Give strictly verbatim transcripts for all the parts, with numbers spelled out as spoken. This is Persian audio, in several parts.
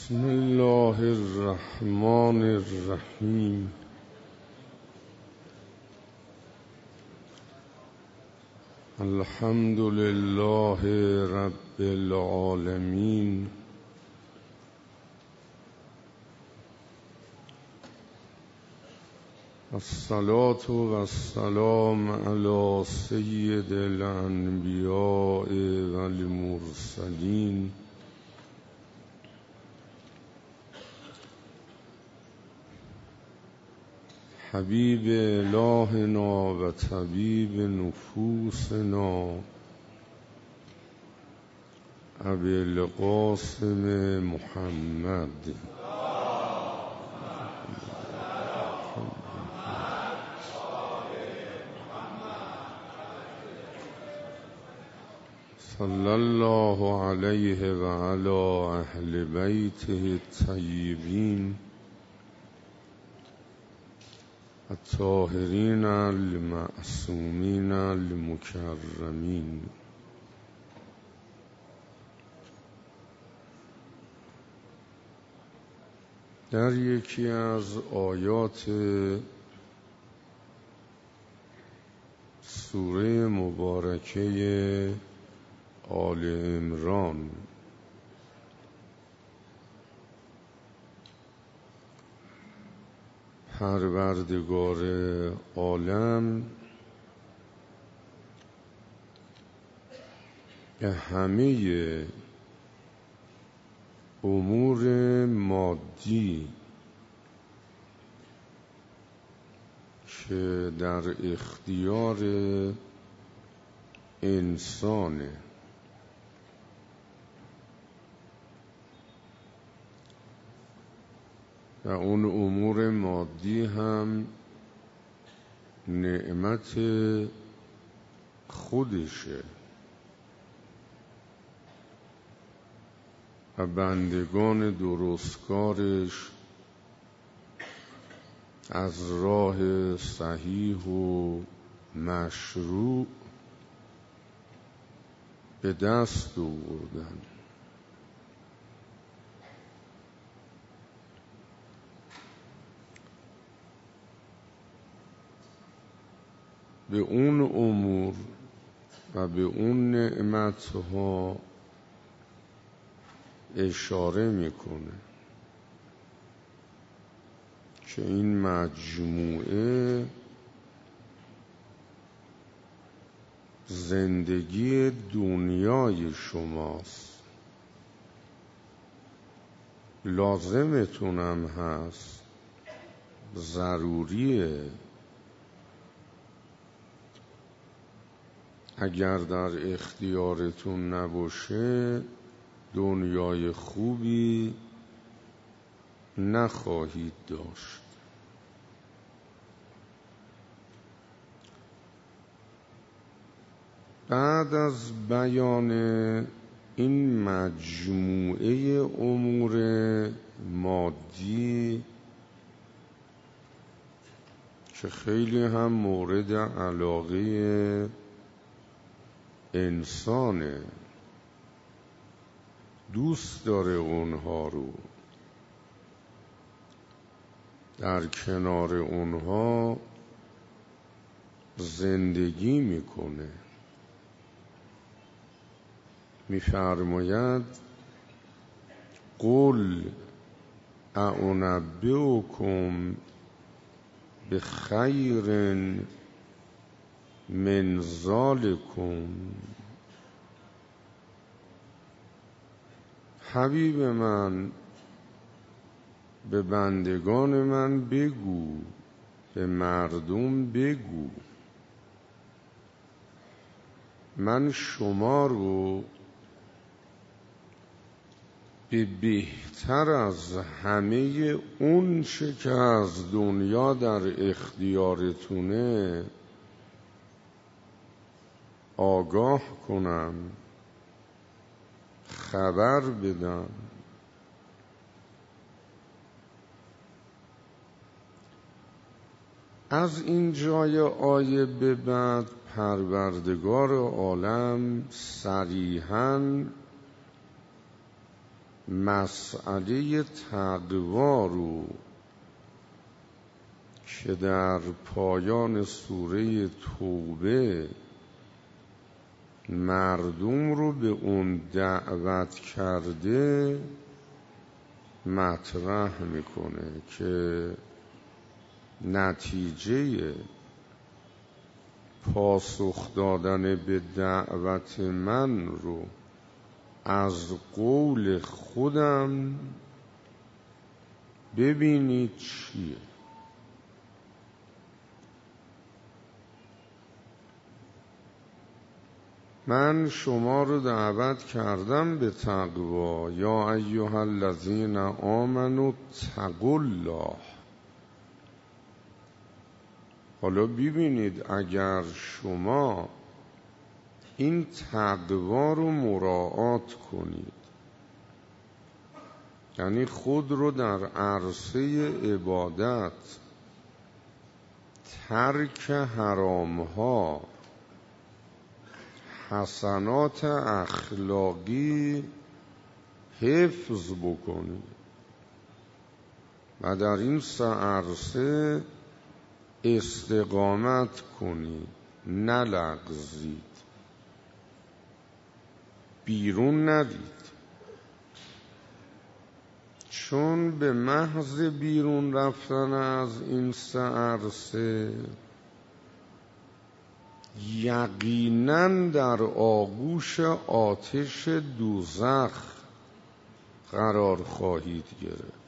بسم الله الرحمن الرحیم. الحمد لله رب العالمین. الصلاة والسلام علی سید الانبیاء والمرسلین حبیب الهنا و طبیب نفوسنا ابی القاسم محمد صلی الله علیه و علی اهل بیته الطیبین الطاهرین المعصومین المکرمین. در یکی از آیات سوره مبارکه آل عمران پروردگار عالم به همه امور مادی که در اختیار انسانه و اون امور مادی هم نعمت خودشه و بندگان درستکارش از راه صحیح و مشروع به دست آوردن. به اون امور و به اون نعمتها اشاره میکنه که این مجموعه زندگی دنیای شماست، لازمتونم هست، ضروریه. اگر در اختیارتون نباشه دنیای خوبی نخواهید داشت. بعد از بیان این مجموعه امور مادی که خیلی هم مورد علاقه انسانه، دوست داره اونها رو، در کنار اونها زندگی میکنه. میفرماید قل اعنبئکم بخیر من ذالکم. حبیب من به بندگان من بگو، به مردم بگو، من شما رو به بهتر از همه اون چه که از دنیا در اختیارتونه آگاه کنم، خبر بدم. از این جای آیه به بعد پروردگار عالم صریحاً مسئله تقوا رو که در پایان سوره توبه مردم رو به اون دعوت کرده مطرح میکنه که نتیجه پاسخ دادن به دعوت من رو از قول خودم ببینید چیه. من شما رو دعوت کردم به تقوا، یا ایها الذین آمنوا اتقوا الله. حالا ببینید اگر شما این تقوا رو مراعات کنید، یعنی خود رو در عرصه عبادت ترک حرامها، حسنات اخلاقی حفظ بکنید و در این سه عرصه استقامت کنید، نلغزید، بیرون ندید. چون به محض بیرون رفتن از این سه عرصه یقیناً در آغوش آتش دوزخ قرار خواهید گرفت.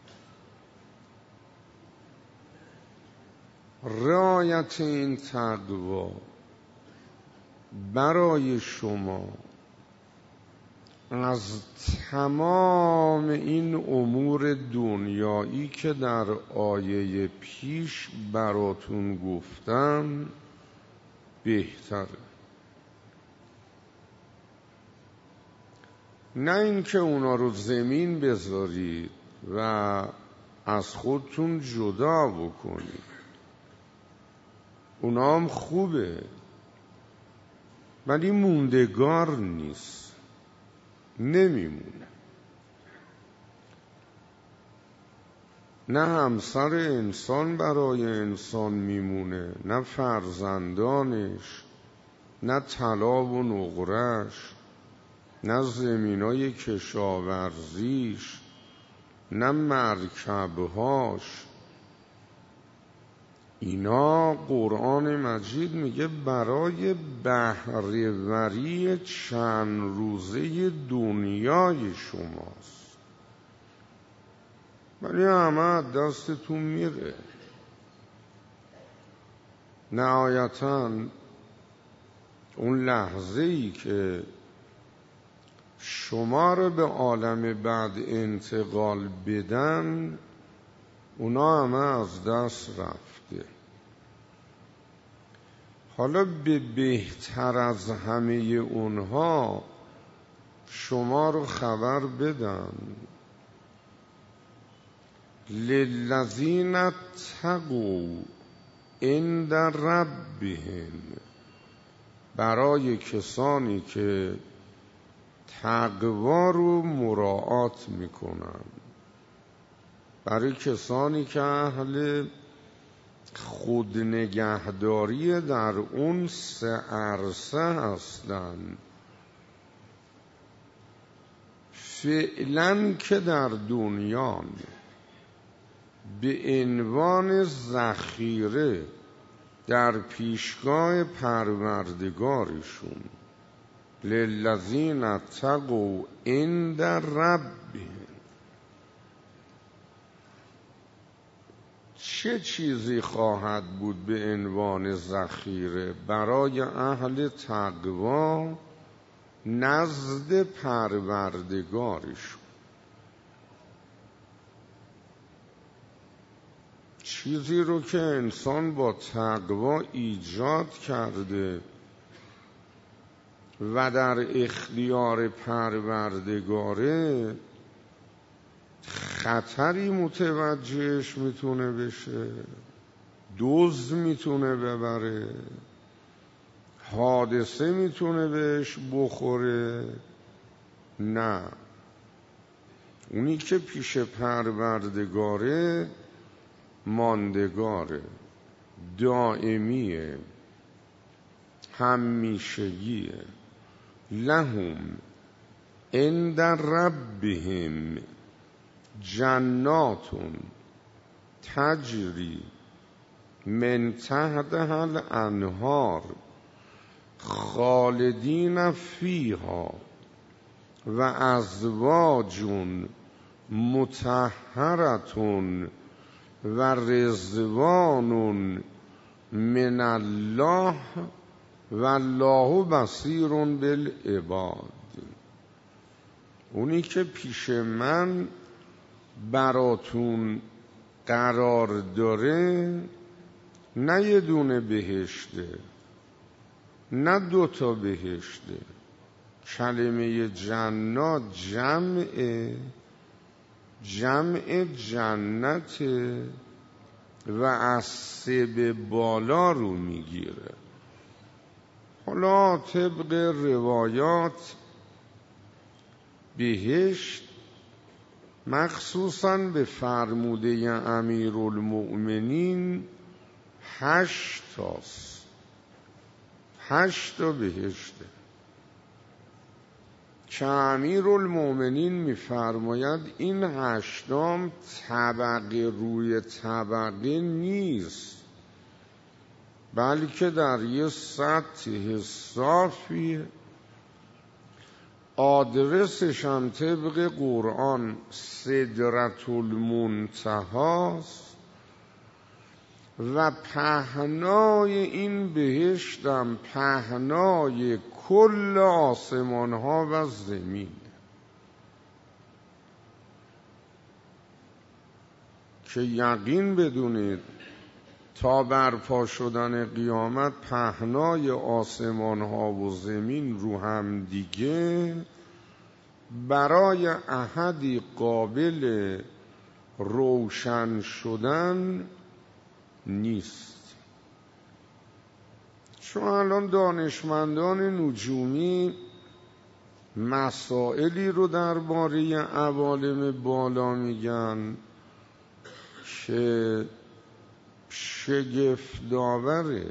رعایت این تقوا برای شما از تمام این امور دنیایی که در آیه پیش براتون گفتم بهتره. نه اینکه اونا رو زمین بذارید و از خودتون جدا بکنید، اونا هم خوبه ولی موندگار نیست، نمیمونه. نه همسر انسان برای انسان میمونه، نه فرزندانش، نه طلا و نقرش، نه زمینای کشاورزیش، نه مرکبهاش. اینا قرآن مجید میگه برای بهره‌وری چند روزه دنیای شماست، ولی همه دستتون میره. نهایتاً اون لحظه ای که شما رو به عالم بعد انتقال بدن، اونا همه از دست رفته. حالا به بهتر از همه اونها شما رو خبر بدم، للذین اتقوا عند ربهم، برای کسانی که تقوا رو مراعات میکنن، برای کسانی که اهل خود نگهداری در اون سه عرصه هستن. فعلا که در دنیا به عنوان ذخیره در پیشگاه پروردگارشون، للذین اتقوا عند ربهم، چه چیزی خواهد بود به عنوان ذخیره برای اهل تقوا نزد پروردگارشون؟ چیزی رو که انسان با تقوا ایجاد کرده و در اختیار پروردگاره، خطری متوجهش میتونه بشه، دزد میتونه ببره، حادثه میتونه بهش بخوره. نه، اونی که پیش پروردگاره ماندگاره، دائمیه، همیشگیه. لهم عند ربهم جنات تجری من تحتها الانهار خالدین فیها و ازواج مطهرة و رضوان من الله و الله بصیر بالعباد. اونی که پیش من براتون قرار داره نه یه دونه بهشته، نه دوتا بهشته. کلمه جنات جمع جمع جنت و از سه به بالا رو میگیره. حالا طبق روایات بهشت مخصوصاً به فرموده امیرالمؤمنین هشت تاست، هشت تا بهشته که امیرالمؤمنین میفرماید این هشتام طبقه روی طبقه نیست، بلکه در یه سطح صافی، آدرسش هم طبق قرآن سدرة المنتهاست و پهنای این بهشتم پهنای کل آسمان ها و زمین، که یقین بدونید تا برپا شدن قیامت پهنای آسمان ها و زمین رو هم دیگه برای احدی قابل روشن شدن نیست. چون الان دانشمندان نجومی مسائلی رو درباره عوالم بالا میگن که شگفت داوره.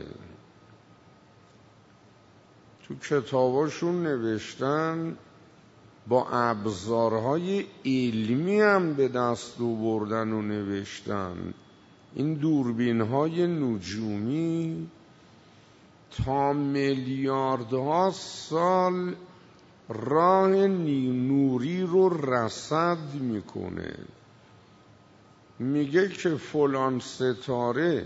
تو کتاباشون نوشتن با ابزارهای علمی هم به دست آوردن و نوشتن این دوربین‌های نجومی تا میلیاردها سال راه نوری رو رصد میکنه. میگه که فلان ستاره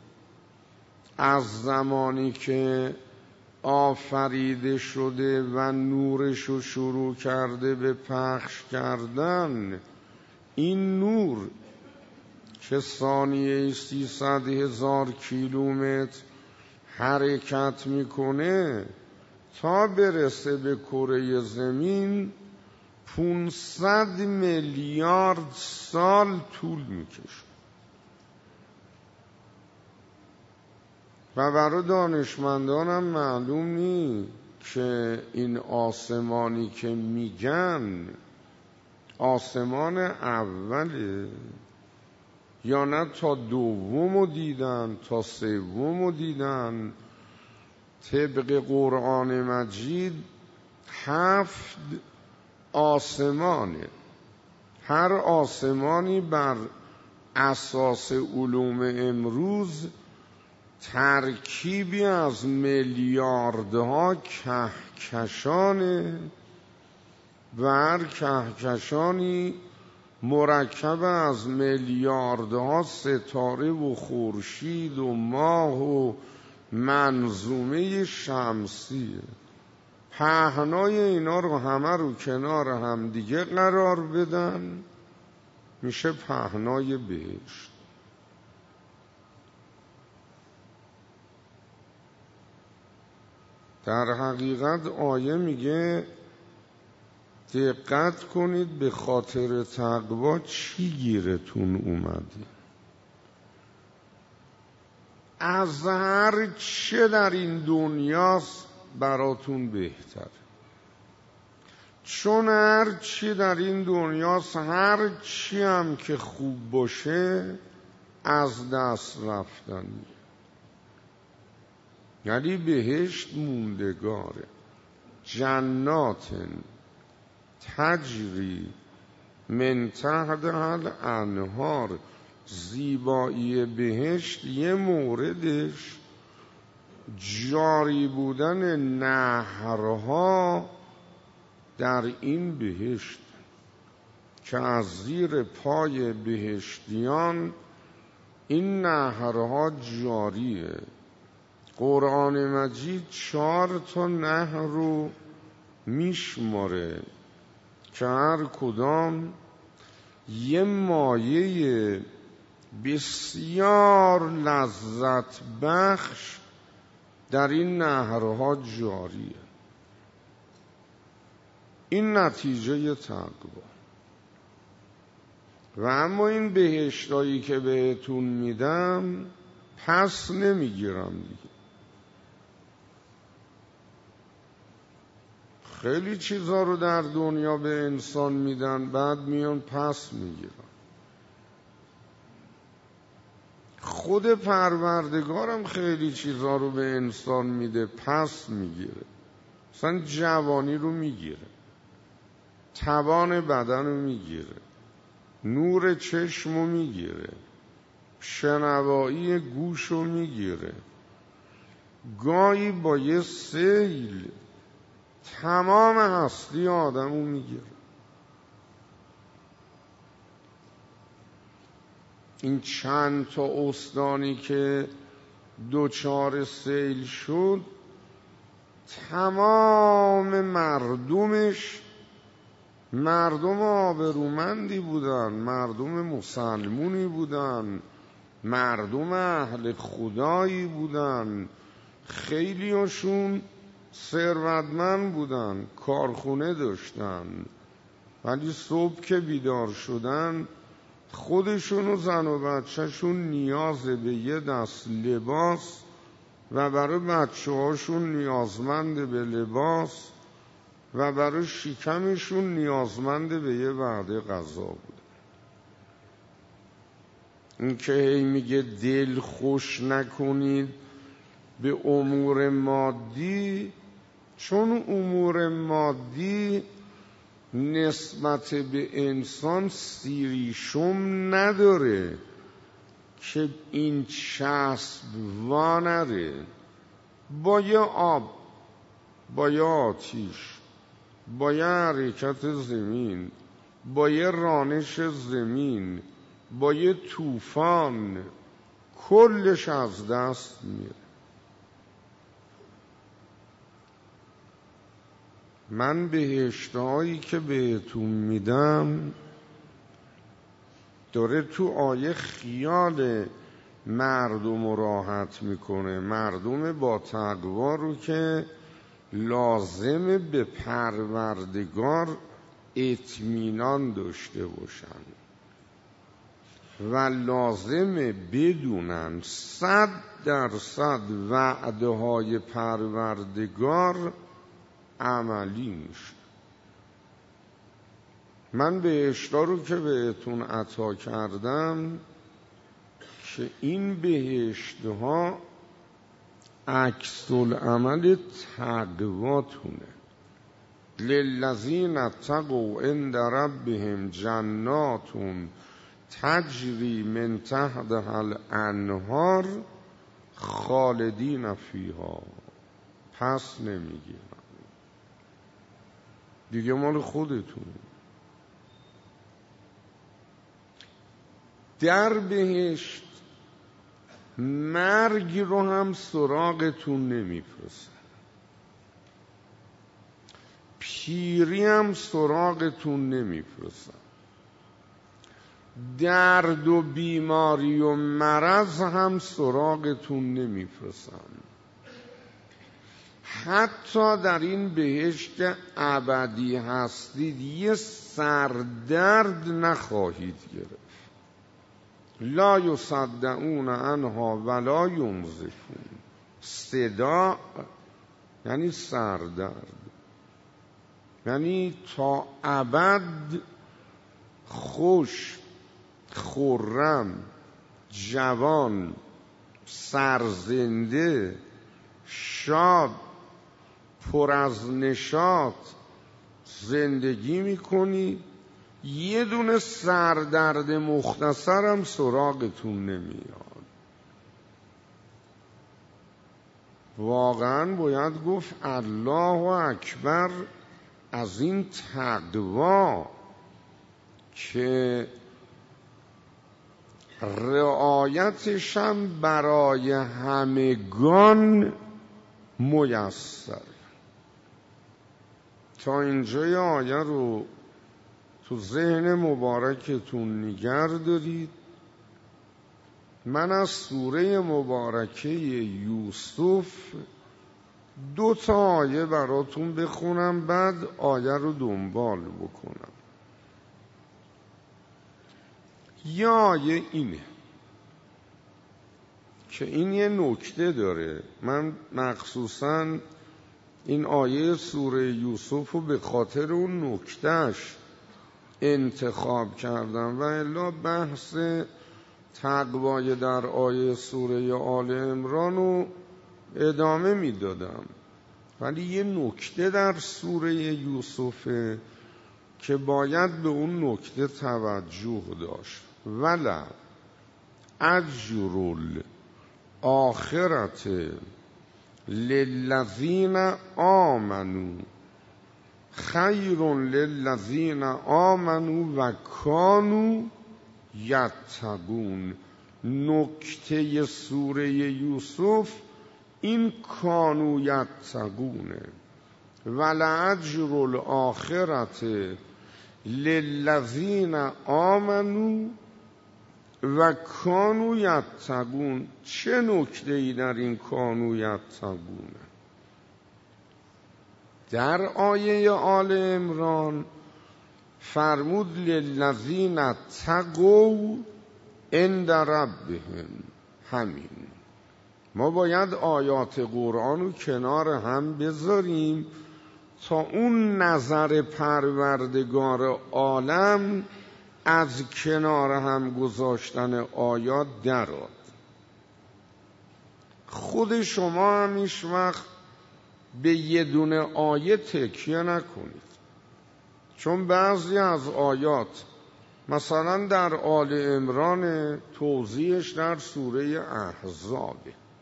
از زمانی که آفریده شده و نورش رو شروع کرده به پخش کردن، این نور که ثانیه سیصد هزار کیلومتر حرکت میکنه تا برسه به کره زمین پونصد میلیارد سال طول میکشه. و برای دانشمندانم معلوم نی که این آسمانی که میگن آسمان اوله یا نه تا دومو دیدن، تا سومو دیدن. طبق قرآن مجید هفت آسمانه، هر آسمانی بر اساس علوم امروز ترکیبی از میلیاردها کهکشانه و هر کهکشانی مرکب از میلیاردها ستاره و خورشید و ماه و منظومه شمسیه. پهنای اینا رو همه رو کنار هم دیگه قرار بدن میشه پهنای بهشت. در حقیقت آیه میگه دقت کنید به خاطر تقوا چی گیرتون اومده، از هر چه در این دنیاست براتون بهتر. چون هر چی در این دنیاست، هر چی هم که خوب باشه از دست رفتنی، یعنی بهشت موندگاره. جنات تجری من تحتها الانهار، زیبایی بهشت یه موردش جاری بودن نهرها در این بهشت که از زیر پای بهشتیان این نهرها جاریه. قرآن مجید چهار تا نهر رو میشماره که هر کدام یه مایه بسیار لذت بخش در این نهرها جاریه. این نتیجه تقوا. و اما این بهشتایی که بهتون میدم پس نمیگیرم دیگه. خیلی چیزا رو در دنیا به انسان میدن، بعد میان پس میگیرن. خود پروردگارم خیلی چیزا رو به انسان میده، پس میگیره. مثلا جوانی رو میگیره، توان بدن رو میگیره، نور چشم رو میگیره، شنوایی گوش رو میگیره. گاهی با یه سیل تمام هستی آدم رو میگیره. این چند تا استانی که دوچار سیل شد، تمام مردمش مردم آبرومندی بودن، مردم مسلمونی بودن، مردم اهل خدایی بودن، خیلیاشون ثروتمند بودن، کارخونه داشتن، ولی صبح که بیدار شدن خودشون و زن و بچهشون نیاز به یه دست لباس و برای بچه هاشون نیازمند به لباس و برای شکمشون نیازمند به یه وعده غذا بود. این که هی میگه دل خوش نکنید به امور مادی، چون امور مادی نسبت به انسان سیریشم نداره که این چسب وانره. با یه آب، با یه آتیش، با یه حرکت زمین، با یه رانش زمین، با یه طوفان کلش از دست میره. من بهشتهایی که بهتون میدم داره تو آیه خیال مردم رو راحت میکنه، مردم با تقوا رو که لازم به پروردگار اطمینان داشته باشن و لازم بدونن صد درصد وعده های پروردگار عملی میشه. من بهشتا رو که بهتون عطا کردم که این بهشتها عکس العمل تقواتونه. للذین اتقوا عند ربهم جنات تجری من تحتها الانهار خالدین فیها. پس نمیگیرم دیگه، مال خودتون. در بهشت مرگ رو هم سراغتون نمیفرستن، پیری هم سراغتون نمیفرستن، درد و بیماری و مرض هم سراغتون نمیفرستن. حتی در این بهشت که ابدی هستید یه سردرد نخواهید گرفت. لا یصدعون عنها ولا ینزفون. صدا یعنی سردرد. یعنی تا ابد خوش، خرم، جوان، سرزنده، شاد، پر از نشاط زندگی میکنی، یه دونه سردرد مختصرم سراغتون نمیاد. واقعا باید گفت الله اکبر از این تقوا که رعایتشم برای همگان میسر. تا اینجای آیه رو تو ذهن مبارکتون نگه دارید. من از سوره مبارکه یوسف دو تا آیه براتون بخونم، بعد آیه رو دنبال بکنم. یه آیه اینه که این یه نکته داره. من مخصوصاً این آیه سوره یوسف رو به خاطر اون نکتهش انتخاب کردم و الا بحث تقوای در آیه سوره آل عمران رو ادامه میدادم، ولی یه نکته در سوره یوسفه که باید به اون نکته توجه داشت. ولا اجر الاخرة للذین آمنوا خیر للذین آمنوا و کانوا یتقون. نکته سوره یوسف این کانوا یتقونه. ولأجر الاخرة للذین آمنوا و کانوا یتقون. چه نکته ای در این کانوا یتقونه؟ در آیه آل عمران فرمود للذین اتقوا عند ربهم. همین ما باید آیات قرآن رو کنار هم بذاریم تا اون نظر پروردگار عالم از کنار هم گذاشتن آیات درآد. خود شما هم هیچ وقت به یه دونه آیه تکیه نکنید، چون بعضی از آیات مثلا در آل عمران توضیحش در سوره احزاب،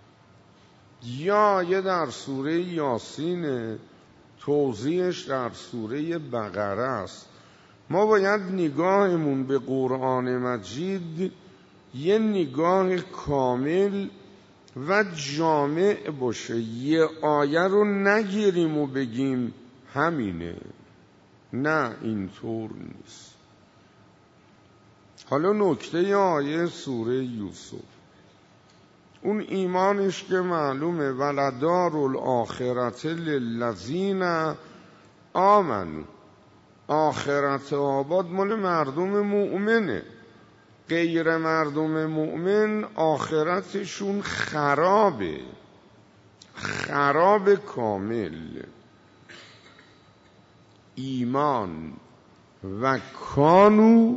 یا یه در سوره یاسین توضیحش در سوره بقره است. ما باید نگاهمون به قرآن مجید یه نگاه کامل و جامع باشه. یه آیه رو نگیریم و بگیم همینه، نه اینطور نیست. حالا نکته آیه سوره یوسف، اون ایمانش که معلومه، ولدار الاخرة للذین آمنوا. آخرت آباد مال مردم مؤمنه، غیر مردم مؤمن آخرتشون خرابه، خراب کامل. ایمان و کانوا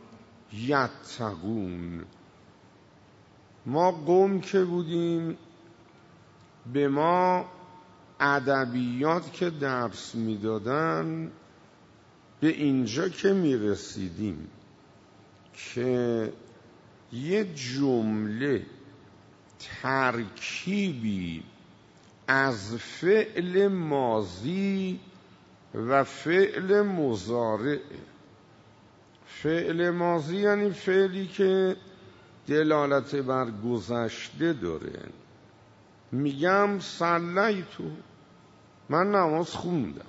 یتقون. ما قوم که بودیم به ما ادبیات که درس میدادن به اینجا که میرسیدیم که یه جمله ترکیبی از فعل ماضی و فعل مضارع. فعل ماضی یعنی فعلی که دلالت بر گذشته داره. میگم صلیتو، من نماز خوندم.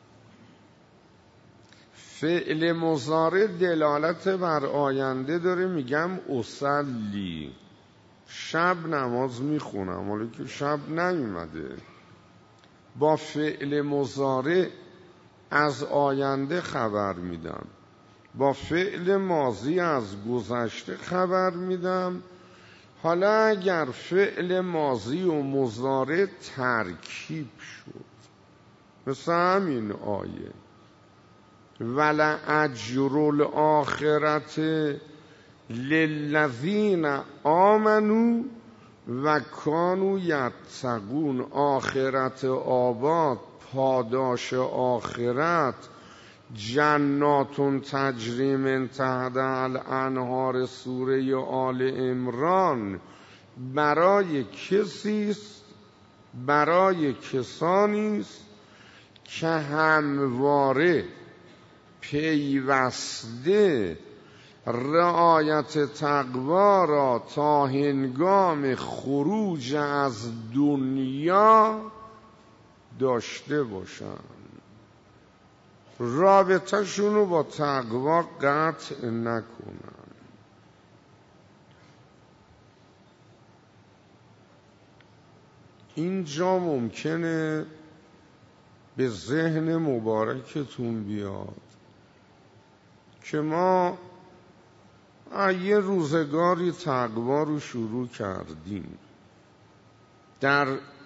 فعل مضارع دلالت بر آینده داره، میگم اصلی، شب نماز میخونم، حالا که شب نیومده. با فعل مضارع از آینده خبر میدم، با فعل ماضی از گذشته خبر میدم. حالا اگر فعل ماضی و مضارع ترکیب شد، مثل همین آیه ولأجر الآخرت للذین آمنوا و کانوا یتقون. آخرت آباد، پاداش آخرت، جنات تجری من تحتها الانهار، سوره آل عمران، برای کسیست، برای کسانیست که همواره پیوسته رعایت تقوا را تا هنگام خروج از دنیا داشته باشند. رابطه‌شون رو با تقوا قطع نکنن. اینجا ممکنه به ذهن مبارکتون بیاد که ما یه روزگاری تقوا رو شروع کردیم، در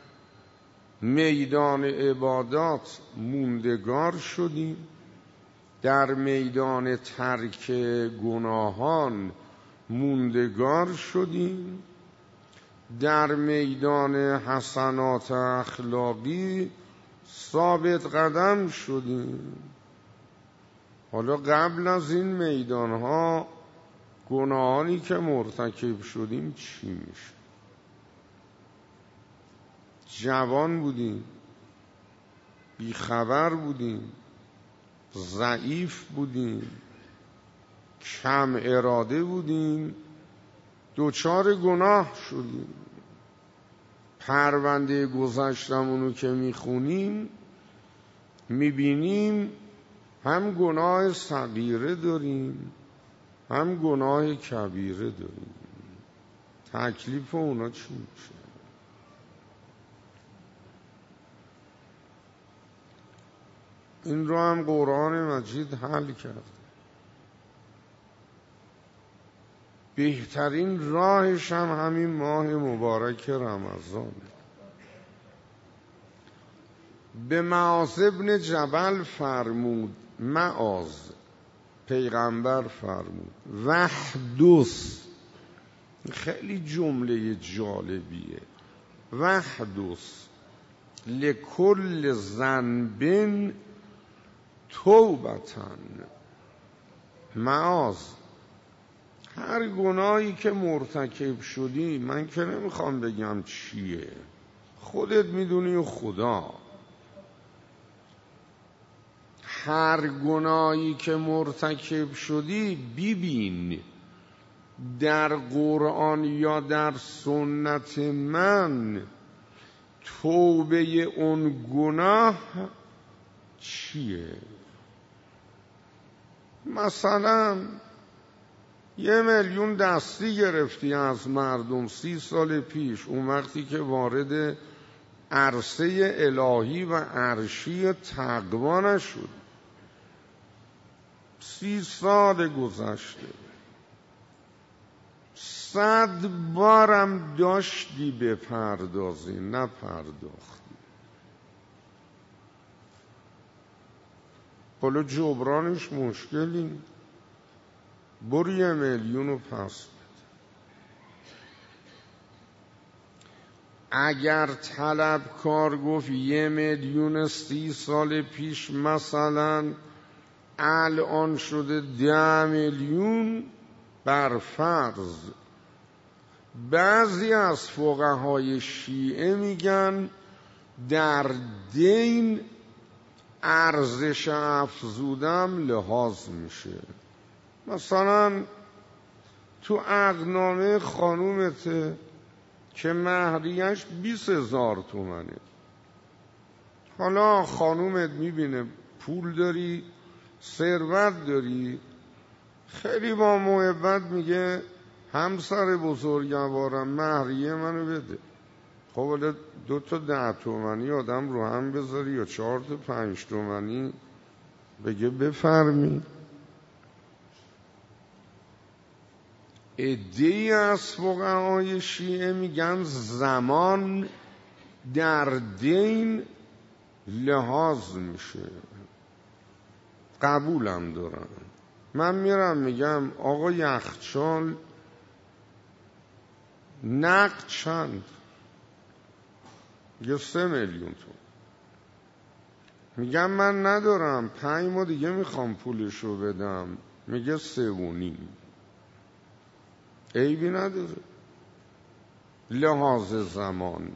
میدان عبادات موندگار شدیم، در میدان ترک گناهان موندگار شدیم، در میدان حسنات اخلاقی ثابت قدم شدیم. حالا قبل از این میدانها گناهانی که مرتکب شدیم چی میشه؟ جوان بودیم، بیخبر بودیم، ضعیف بودیم، کم اراده بودیم، دوچار گناه شدیم. پرونده گذشتمونو که میخونیم میبینیم هم گناه صغیره داریم هم گناه کبیره داریم. تکلیف اونا چی میشه؟ این رو هم قرآن مجید حل کرد. بهترین راهش هم همین ماه مبارک رمضان. به معاذ بن جبل فرمود، معاذ پیغمبر فرمود، وحدث، خیلی جمله جالبیه، وحدث لکل ذنب توبتن. معاذ، هر گناهی که مرتکب شدی، من که نمیخوام بگم چیه، خودت میدونی و خدا، هر گناهی که مرتکب شدی ببین در قرآن یا در سنت من توبه اون گناه چیه. مثلا یه میلیون دستی گرفتی از مردم سی سال پیش، اون وقتی که وارد عرصه الهی و عرشی تقوا نشد. سی سال گذشته، صد بارم داشتی بپردازی، نپرداختی. حالا جبرانش مشکلی، برو یه میلیون رو پس بده. اگر طلبکار گفت یه میلیون سی سال پیش مثلا الان شده ده میلیون، بر فرض، بعضی از فقهای شیعه میگن در دین ارزش افزودم لحاظ میشه. مثلا تو عقدنامه خانومته که مهریش بیست هزار تومنه، حالا خانومت میبینه پول داری، ثروت داری، خیلی با محبت میگه همسر بزرگوارم مهریه منو بده. خب حالا دو تا ده تومنی آدم رو هم بذاری یا چهار تا پنج تومنی بگه بفرمی. عده‌ای از فقهای شیعه میگن زمان در دین لحاظ میشه. قبولم دارن. من میرم میگم آقا یخچال نقد چند؟ یه سه میلیون تومان. میگم من ندارم، پنج ماه دیگه میخوام پولشو بدم. میگه سه و نیم. عیبی نداره لحاظ زمان.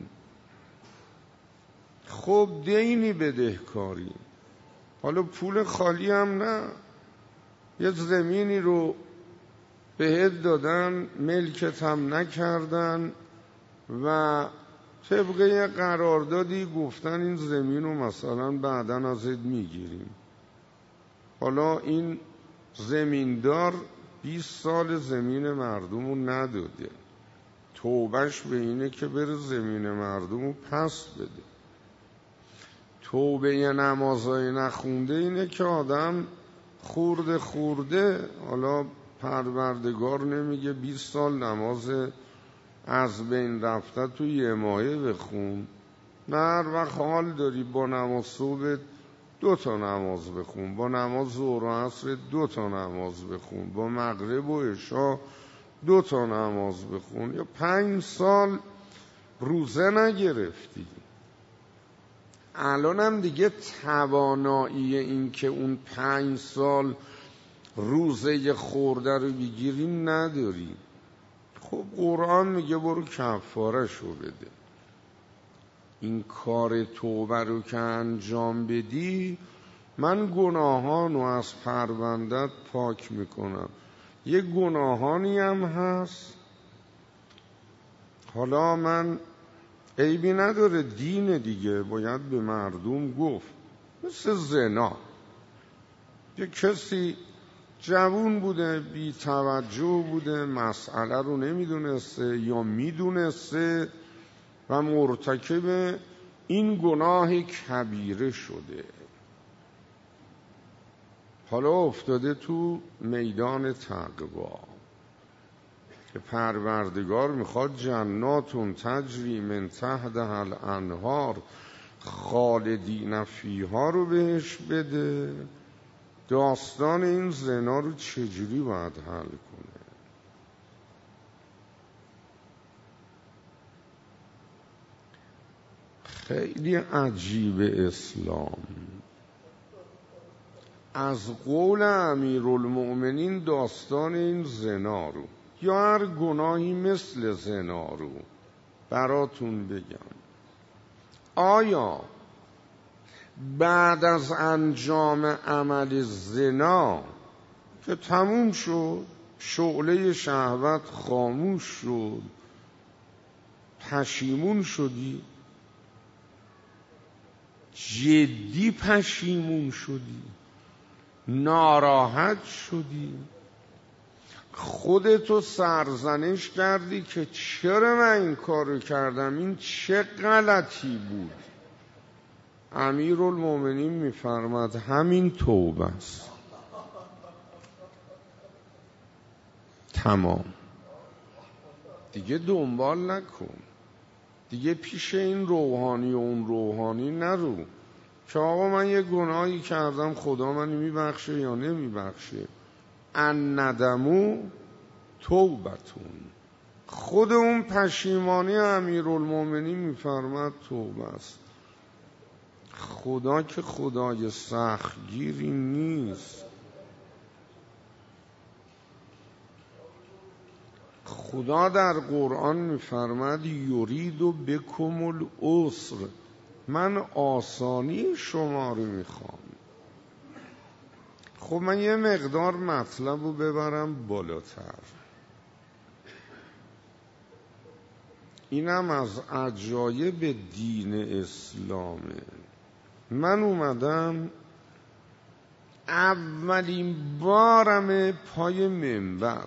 خب دینی بدهکاری، حالا پول خالی هم نه، یه زمینی رو بهت دادن ملکت هم نکردن و طبقه قراردادی گفتن این زمین رو مثلا بعدن ازت میگیریم. حالا این زمیندار بیست سال زمین مردم رو نداده، توبهش به اینه که بره زمین مردم رو پس بده. توبه نمازای نخونده اینه که آدم خورده خورده، حالا پروردگار نمیگه بیست سال نماز از بین رفته تو یه ماهه بخون، نه هر وقت حال داری با نماز صبح دو تا نماز بخون، با نماز ظهر و عصر دو تا نماز بخون، با مغرب و عشا دو تا نماز بخون. یا پنج سال روزه نگرفتی، الان هم دیگه توانایی این که اون پنج سال روزه خورده رو بگیری نداری. خب قرآن میگه برو کفاره شو بده. این کار توبه رو که انجام بدی من گناهانو از پروندت پاک میکنم. یه گناهانی هم هست، حالا من عیبی نداره، دین دیگه باید به مردم گفت، مثل زنا. یه کسی جوون بوده، بی توجه بوده، مسئله رو نمیدونسته یا میدونسته و مرتکب این گناه کبیره شده، حالا افتاده تو میدان تقوا که پروردگار میخواد جناتون تجری من تحتها الانهار خالدین فیها رو بهش بده. داستان این زنا رو چجوری باید حل کنه؟ خیلی عجیب اسلام. از قول امیرالمؤمنین داستان این زنا رو یا هر گناهی مثل زنا رو براتون بگم. آیا بعد از انجام عمل زنا که تموم شد، شعله شهوت خاموش شد، پشیمون شدی؟ جدی پشیمون شدی؟ ناراحت شدی؟ خودتو سرزنش کردی که چرا من این کارو کردم، این چه غلطی بود؟ امیرالمؤمنین میفرماد همین توبه است. تمام، دیگه دنبال نکن، دیگه پیش این روحانی و اون روحانی نرو که آقا من یه گناهی کردم خدا من میبخشه یا نمیبخشه. ان ندمو توبتون، خود اون پشیمانی امیرالمؤمنین میفرماد توبه است. خدا که خدای سختگیری نیست، خدا در قرآن میفرماد یرید بکم العسر، من آسانی شما رو میخوام. خب من یه مقدار مطلب رو ببرم بالاتر. اینم از عجایب دین اسلامه. من اومدم اولین بارم پای منبر،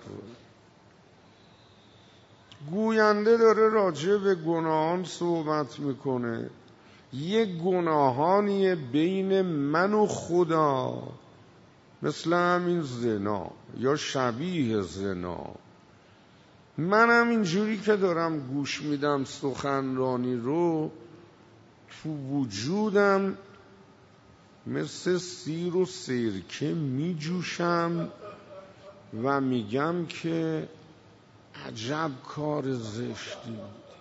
گوینده داره راجع به گناهان صحبت میکنه، یه گناهانی بین من و خدا مثل همین زنا یا شبیه زنا. منم اینجوری که دارم گوش میدم سخنرانی رو، تو وجودم مثل سیر و سرکه می جوشم و میگم که عجب کار زشتی.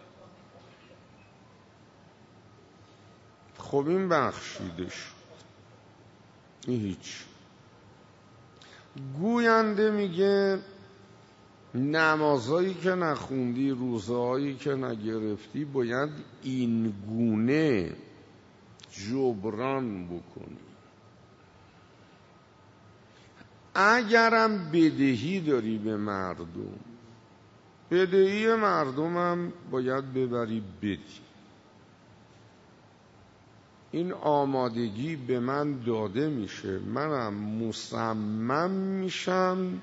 خب این بخشیده شد، این هیچ. گوینده میگه نمازایی که نخوندی، روزهایی که نگرفتی، باید این گونه جبران بکنی. اگرم بدهی داری به مردم، بدهی مردمم باید ببری بدی. این آمادگی به من داده میشه، منم مصمم میشم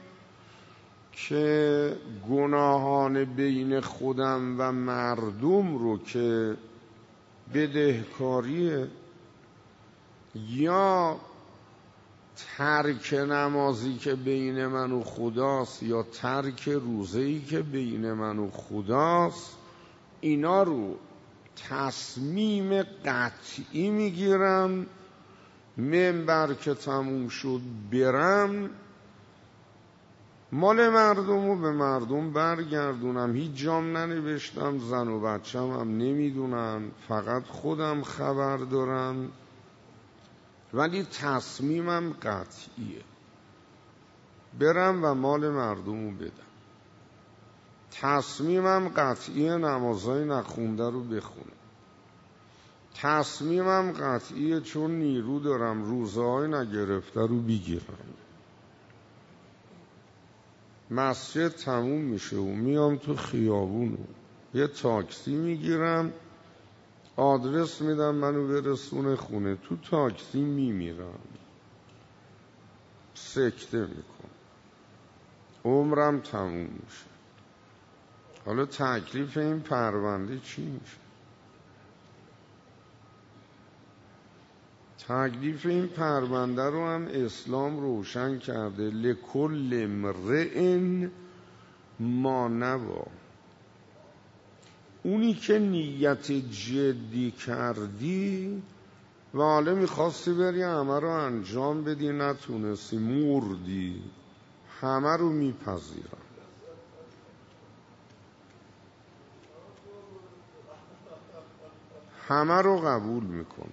که گناهان بین خودم و مردم رو که بدهکاریه یا ترک نمازی که بین من و خداست یا ترک روزه‌ای که بین من و خداست، اینا رو تصمیم قطعی میگیرم. منبر که تموم شد برم مال مردم رو به مردم برگردونم. هیچ جام ننوشتم، زن و بچم هم نمیدونن، فقط خودم خبر دارم، ولی تصمیمم قطعیه. برم و مال مردم رو بدم. تصمیمم قطعیه نمازهای نخونده رو بخونم. تصمیمم قطعیه چون نیرو دارم روزهای نگرفته رو بگیرم. مسجد تموم میشه و میام تو خیابونو یه تاکسی میگیرم، آدرس میدم منو برسونه خونه، تو تاکسی میمیرم، سکته میکنم، عمرم تموم میشه. حالا تکلیف این پرونده چی میشه؟ تکلیف این پرونده رو هم اسلام روشن کرده. لکل امرئ ما نوی. اونی که نیت جدی کردی و حالا میخواستی بری همه رو انجام بدی، نتونستی، مردی، همه رو میپذیرم. همه رو قبول میکنم.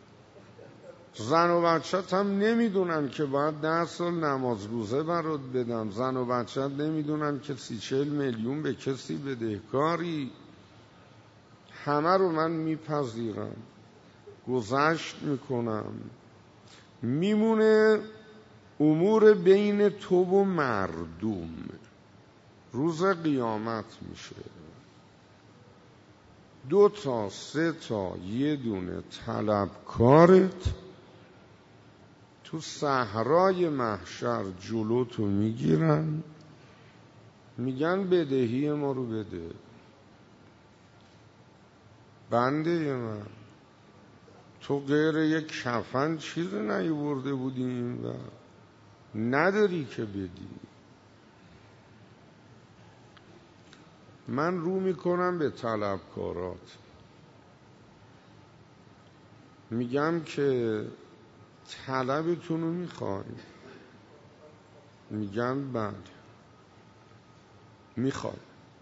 زن و بچت هم نمیدونن که باید ده سال نماز روزه برات بدم. زن و بچت نمیدونن که سی چل میلیون به کسی بدهکاری. همه رو من میپذیرم، گذشت میکنم. میمونه امور بین تو و مردم. روز قیامت میشه دو تا سه تا یه دونه طلبکارت تو صحرای محشر جلوتو میگیرن، میگن بدهی ما رو بده. بنده من، تو غیر یک کفن چیزی نیورده بودیم و نداری که بدی. من رو میکنم به طلبکارات، میگم که طلبتون رو میخوایم. میگن بله میخوای.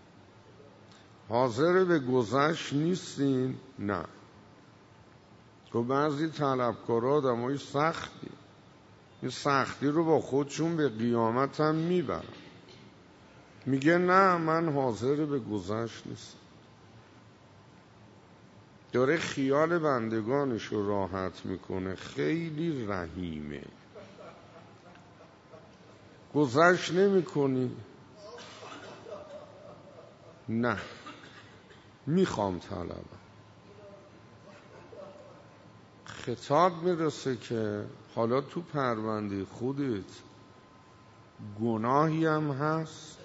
حاضر به گذشت نیستین؟ نه. تو بعضی طلبکارا آدمای سختی، این سختی رو با خودشون به قیامت هم میبرن. میگه نه من حاضر به گذشت نیستم. داره خیال بندگانش رو راحت میکنه. خیلی رحیمه. گذشت نمی کنی؟ نه میخوام طلبم. خطاب میرسه که حالا تو پرونده خودت گناهی هم هست.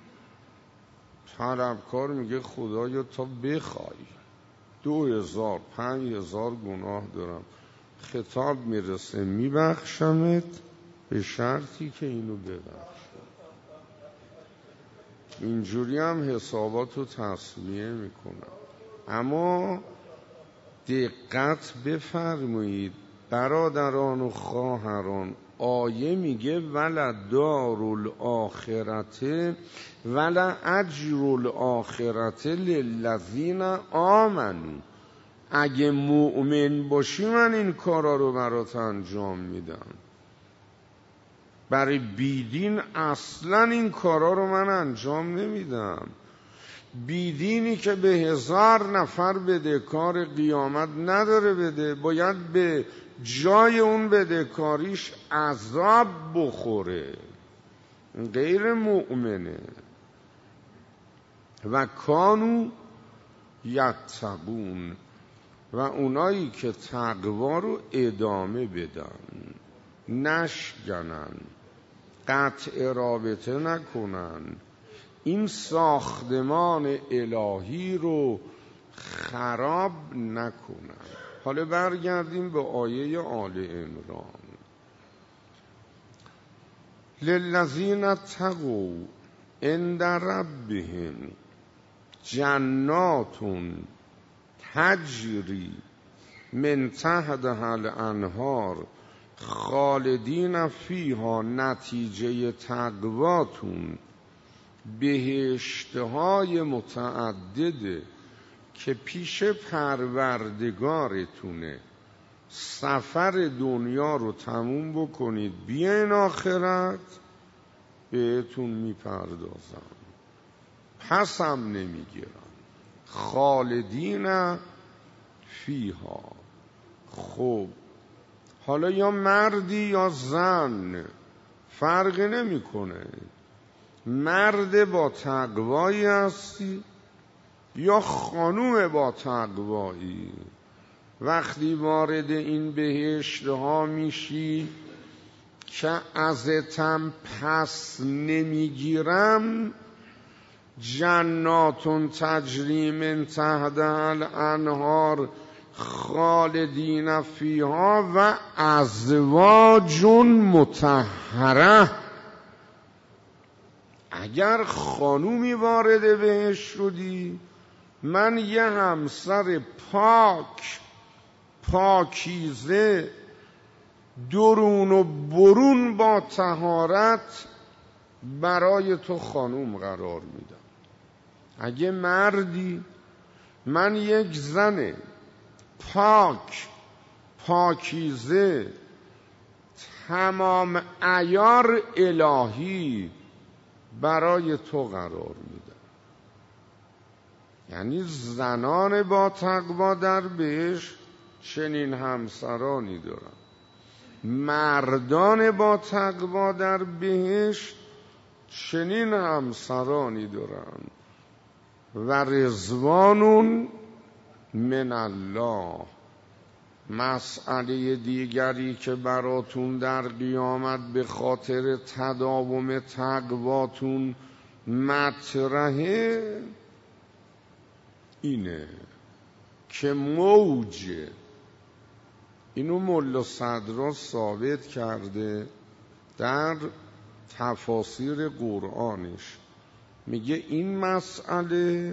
طلبکار میگه خدایا تا بخوای دو هزار پنج هزار گناه دارم. خطاب میرسه میبخشمت به شرطی که اینو ببخش. اینجوری هم حساباتو تصمیه میکنم. اما دقت بفرمایید، برادران و خواهران، آیه میگه ولدار الاخرته ولا اجر الاخرته للذین آمنوا. اگه مؤمن باشی من این کارا رو برات انجام میدم. برای بیدین اصلا این کارا رو من انجام نمیدم. بیدینی که به هزار نفر بدهکار قیامت نداره بده، باید به جای اون بدهکاریش عذاب بخوره، غیر مؤمنه. و کانو یتقون، و اونایی که تقوا رو ادامه بدن، نشکنن، قطع رابطه نکنن، این ساختمان الهی رو خراب نکنن. حالا برگردیم به آیه آل عمران. للذین اتقوا عند ربهم جنات تجری من تحتها الانهار خالدین فیها، نتیجه تقواتون بهشتهای متعدده که پیش پروردگارتونه. سفر دنیا رو تموم بکنید بیاین آخرت بهتون میپردازم، پس هم نمیگیرم. خالدین فیها. خب حالا یا مردی یا زن فرقی نمیکنه، مرد با تقوایی هستی یا خانوم با تقوایی، وقتی وارد این بهشت ها میشی که ازتم پس نمیگیرم، جناتون تجری من تحتها الانهار خالدین فیها و ازواج مطهره. اگر خانومی وارد بهشت شدی، من یه همسر پاک پاکیزه درون و برون با طهارت برای تو خانوم قرار میدم. اگه مردی، من یک زن پاک پاکیزه تمام عیار الهی برای تو قرار میدم. یعنی زنان با تقوا در بهشت چنین همسرانی دارن، مردان با تقوا در بهشت چنین همسرانی دارن. و رضوان من الله. مسئله دیگری که براتون در قیامت به خاطر تداوم تقواتون مطرحه اینه که موجه، اینو ملا صدرا ثابت کرده در تفاسیر قرآنش، میگه این مسئله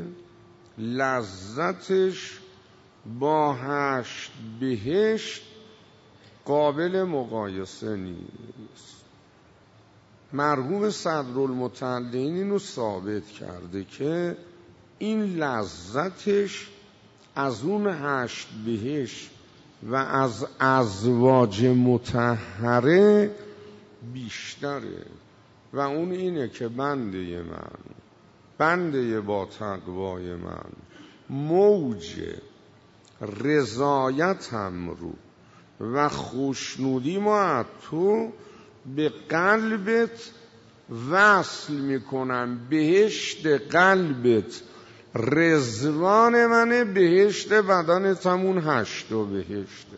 لذتش با هشت بهشت قابل مقایسه نیست. مرحوم صدرالمتعلین اینو ثابت کرده که این لذتش از اون هشت بهشت و از ازواج مطهره بیشتره. و اون اینه که بنده من، بنده با تقوای من، موج رضایتم رو و خوشنودی ما تو به قلبت وصل میکنم. بهشت قلبت رضوان منه، بهشت بدنت همون هشتا بهشته.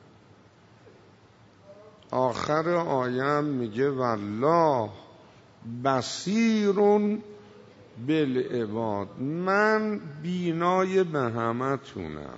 آخر آیم میگه والله بصیرون بالعباد، من بینای به همتونم،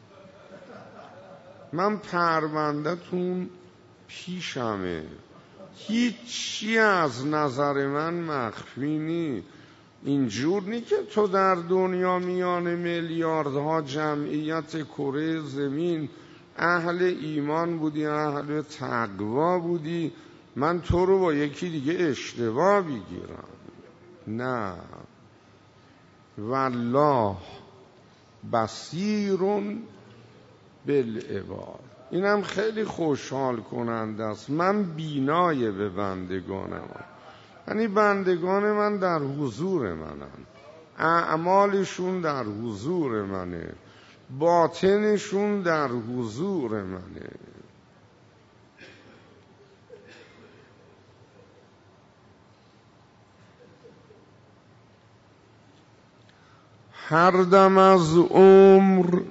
من پرونده‌تون پیشمه، هیچی از نظر من مخفی نی. اینجور نی که تو در دنیا میان میلیاردها جمعیت کره زمین اهل ایمان بودی، اهل تقوا بودی، من تو رو با یکی دیگه اشتباه بگیرم. نه، والله بصیر بالعباد. اینم خیلی خوشحال کننده است. من بینای به بندگانم، یعنی بندگان من در حضور منن، اعمالشون در حضور منه، باطنشون در حضور منه. هر دم از عمر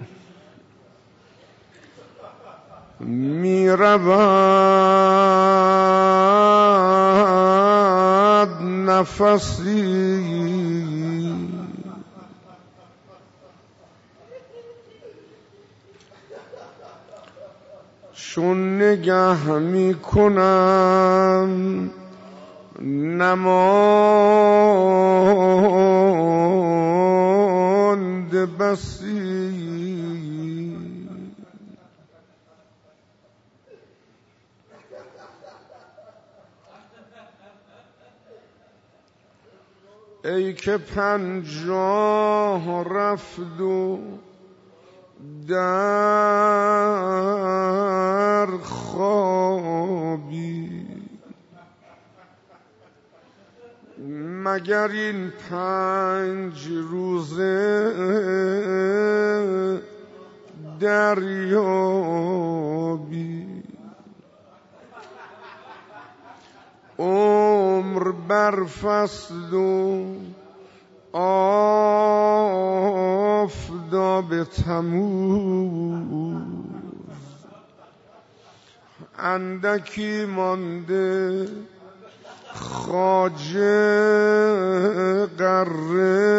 می رود نفسی، چون نگه می کنم نماند بسی. ای که پنجاه رفت و در خوابی، مگر این پنج روزه دریابی. عمر بر فصل و آفتاب تموز، اندکی مانده خواجه قره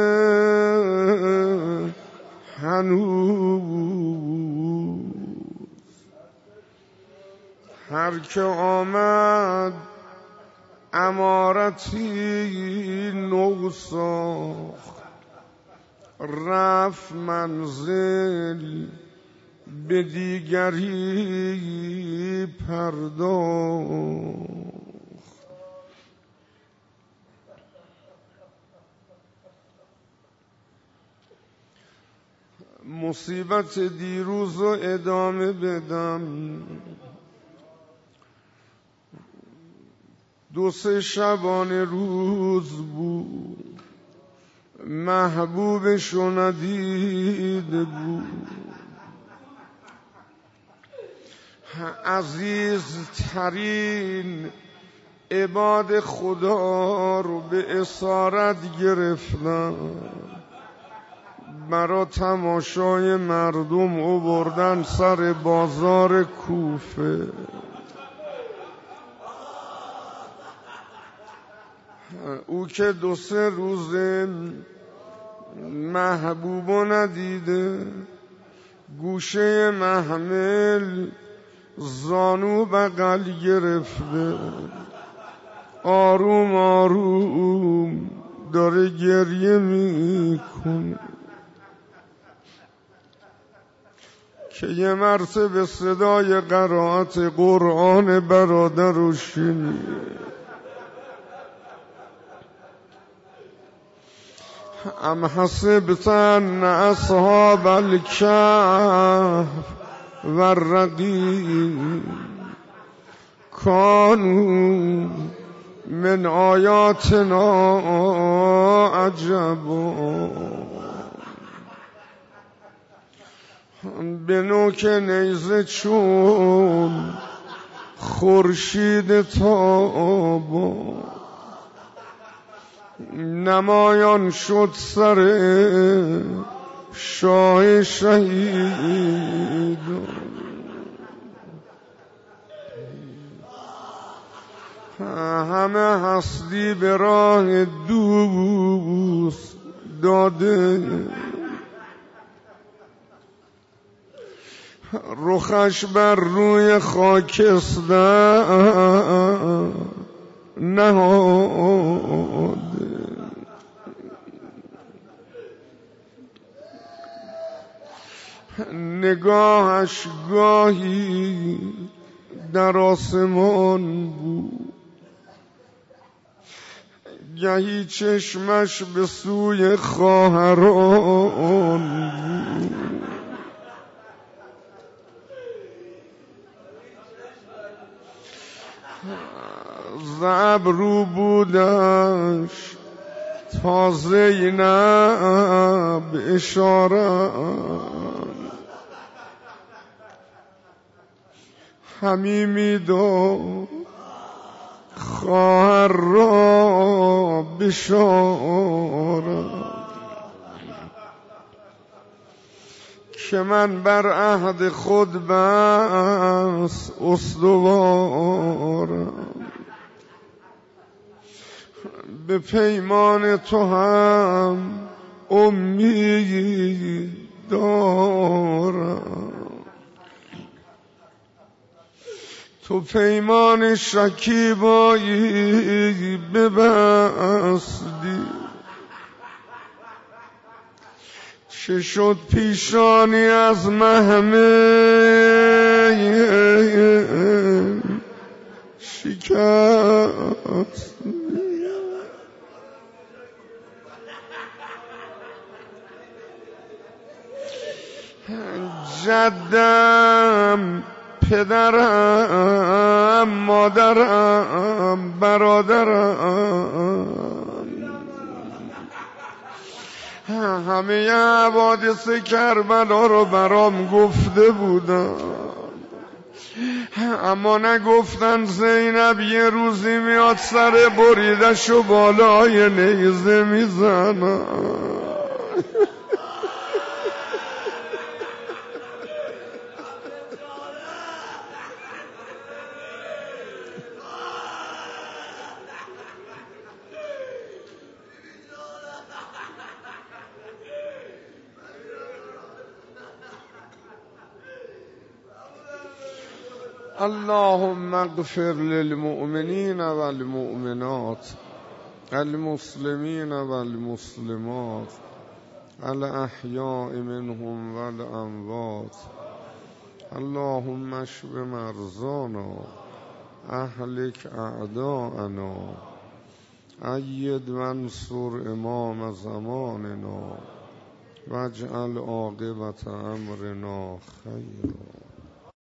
هنوز. هر که آمد امارتی نو ساخت، رفت منزل به دیگری پرداخت. مصیبت دیروز رو ادامه بدم. دو سه شبانه روز بود، محبوبش رو ندیده بود. عزیزترین عباد خدا رو به اسارت گرفتن، برا تماشای مردم آوردن سر بازار کوفه. او که دو سه روزه محبوبو ندیده، گوشه محمل زانو بغل گرفته، آروم آروم داره گریه میکنه که یه مرتبه صدای قرائت قرآن برادر رو شنید. ام حسبت ان اصحاب الکهف والرقیم کانوا من آیاتنا عجبا. به نوک نیزه چون خورشید تابان، نمایان شد سر شاه شهید. همه هستی به راه دوست داده، رخش بر روی خاکستر نهاده. نگاهش گاهی در آسمان بود، گهی چشمش به سوی خواهران بود. ز ابرو بودش تا زینب اشاره، همی میداد خواهر را بشاره، که من بر عهد خود بس استوارم، به پیمان تو هم امید دارم. تو پیمان شکیبایی ببستی، چه شد پیشانی از محمه شکست. جدم، پدرم، مادرم، برادرم، همه حوادث کربلا رو برام گفته بودن، اما نگفتن زینب یه روزی میاد سر بریدش و بالای نیزه میزنن. اللهم اغفر للمؤمنين والمؤمنات المسلمين والمسلمات الأحياء منهم والأموات. اللهم اشف مرضانا، اهلك اعداءنا، أيد وانصر امام زماننا، واجعل عاقبة امرنا خيرا.